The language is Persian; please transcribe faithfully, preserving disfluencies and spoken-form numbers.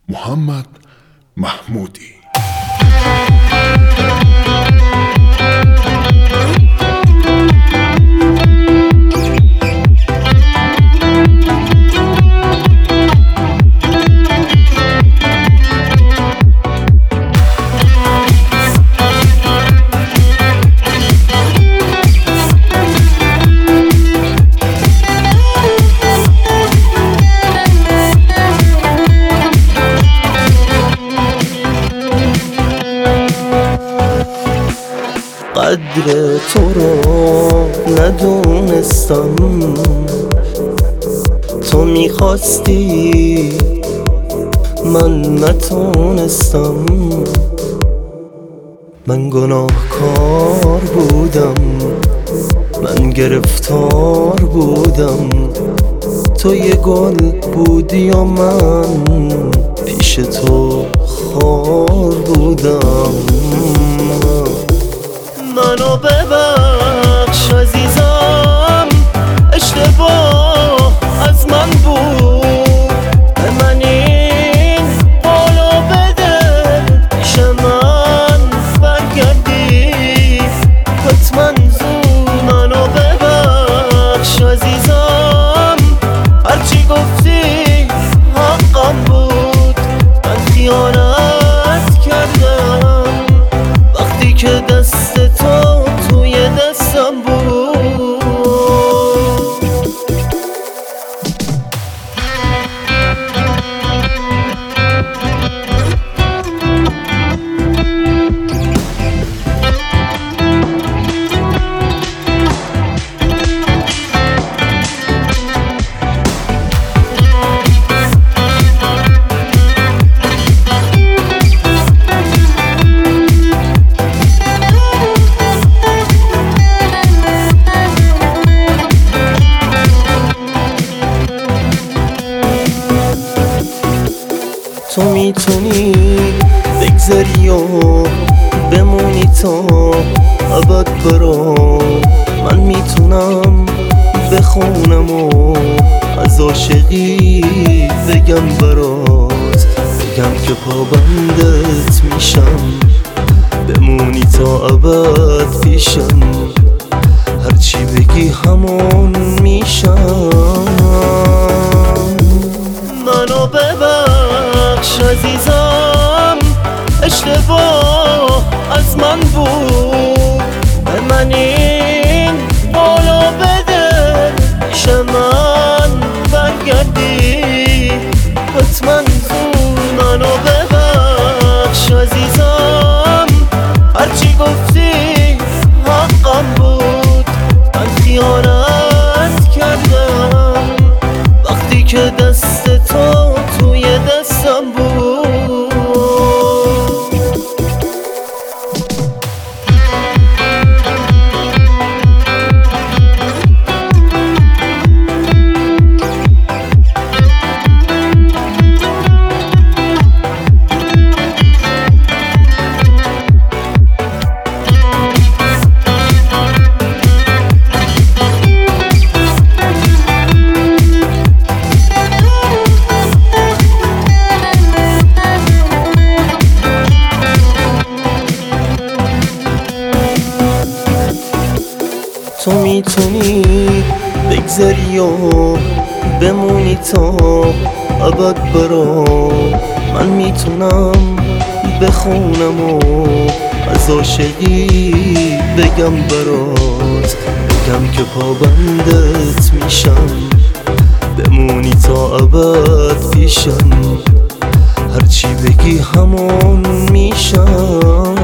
محمد محمودی. قدر تو رو ندونستم، تو میخواستی من نتونستم. من گناهکار بودم، من گرفتار بودم، تو یه گل بودی و من پیش تو خار بودم. منو ببخش عزیزم، اشتباه از من بود، به من این بالا بده، پیش من برگردی حتما زود. منو ببخش عزیزم، هرچی گفتی حقم بود، من خیانت کردم وقتی که دست تو توی دستم بود. تو میتونی بگذری و بمونی تا ابد برام، من میتونم بخونم و از عاشقی بگم برات، بگم که پابندت میشم، بمونی تا ابد پیشم، هرچی بگی همون میشم. منو ببخش عزیزم، اشتباه از من بود، به من این بالا بده، پیش من برگردی حتما زود. منو ببخش عزیزم، هرچی گفتی حقم بود، من خیانت کردم وقتی که دست تو توی دستم بود. تو میتونی بگذری و بمونی تا ابد برام، من میتونم بخونم و از عاشقی بگم برات، بگم که پابندت میشم، بمونی تا ابد پیشم، هرچی بگی همون میشم.